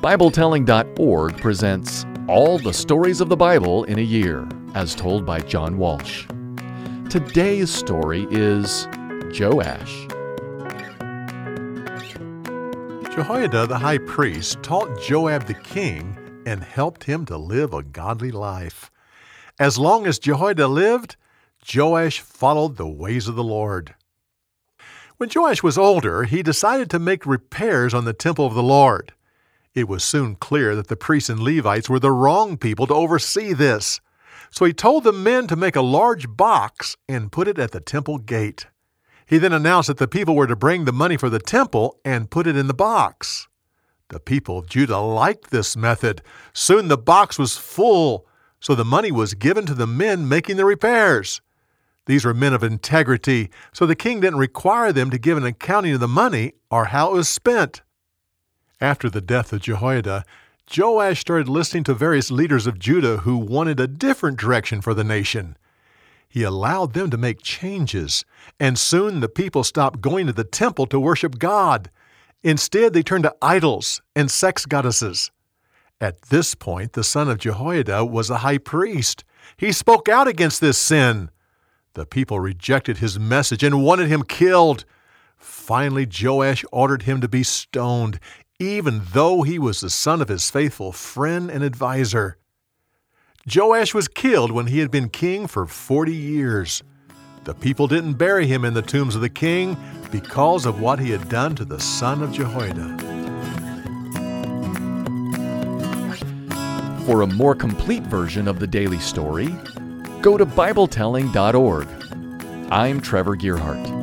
BibleTelling.org presents All the Stories of the Bible in a Year, as told by John Walsh. Today's story is Joash. Jehoiada the high priest taught Joab the king and helped him to live a godly life. As long as Jehoiada lived, Joash followed the ways of the Lord. When Joash was older, he decided to make repairs on the temple of the Lord. It was soon clear that the priests and Levites were the wrong people to oversee this. So he told the men to make a large box and put it at the temple gate. He then announced that the people were to bring the money for the temple and put it in the box. The people of Judah liked this method. Soon the box was full, so the money was given to the men making the repairs. These were men of integrity, so the king didn't require them to give an accounting of the money or how it was spent. After the death of Jehoiada, Joash started listening to various leaders of Judah who wanted a different direction for the nation. He allowed them to make changes, and soon the people stopped going to the temple to worship God. Instead, they turned to idols and sex goddesses. At this point, the son of Jehoiada was a high priest. He spoke out against this sin. The people rejected his message and wanted him killed. Finally, Joash ordered him to be stoned, even though he was the son of his faithful friend and advisor. Joash was killed when he had been king for 40 years. The people didn't bury him in the tombs of the king because of what he had done to the son of Jehoiada. For a more complete version of the daily story, go to BibleTelling.org. I'm Trevor Gearhart.